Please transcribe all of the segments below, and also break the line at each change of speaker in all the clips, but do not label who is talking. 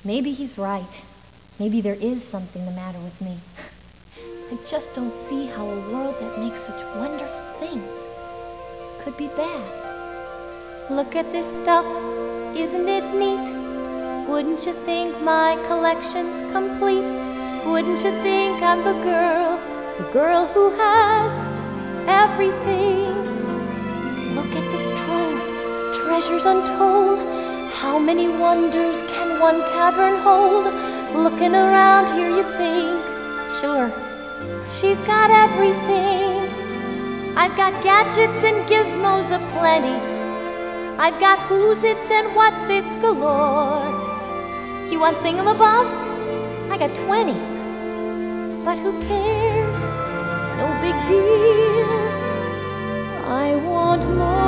Maybe he's right. Maybe there is something the matter with me. I just don't see how a world that makes such wonderful things could be bad. Look at this stuff, isn't it neat? Wouldn't you think my collection's complete? Wouldn't you think I'm the girl who has everything? Look at this trove, treasures untold. How many wonders can one cavern hold? Looking around here you think, sure, she's got everything. I've got gadgets and gizmos aplenty. I've got who's its and what's its galore. You want thingamabobs? I got 20. But who cares? No big deal. I want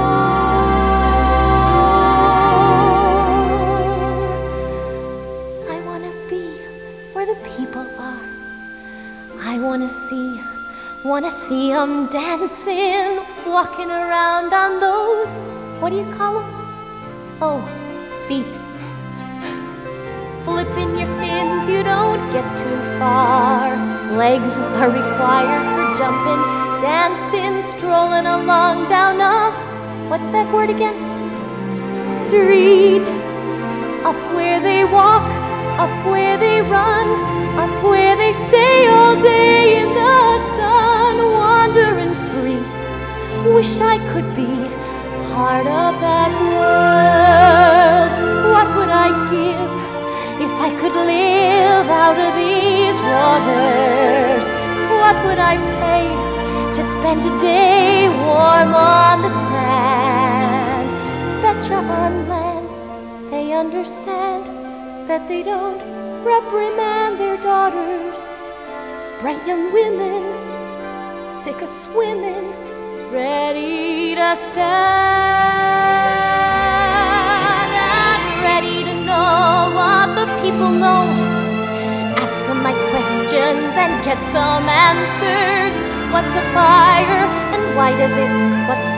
more. I want to be where the people are. I want to see 'em dancing, walking around on those, what do you call 'em? Oh, feet. Flipping your fins, you don't get too far. Legs are required for jumping, dancing, strolling along down a, what's that word again? Street. Up where they walk, up where they run, up where they stay all day in the sun, wandering free. Wish I could be part of that world. What would I give if I could live out of these waters? What would I pay to spend a day warm on the sand? Betcha on land they understand that they don't reprimand their daughters. Bright young women, sick of swimming, ready to stand and ready to know what the people know. Ask them my questions and get some answers. What's a fire and why does it? What's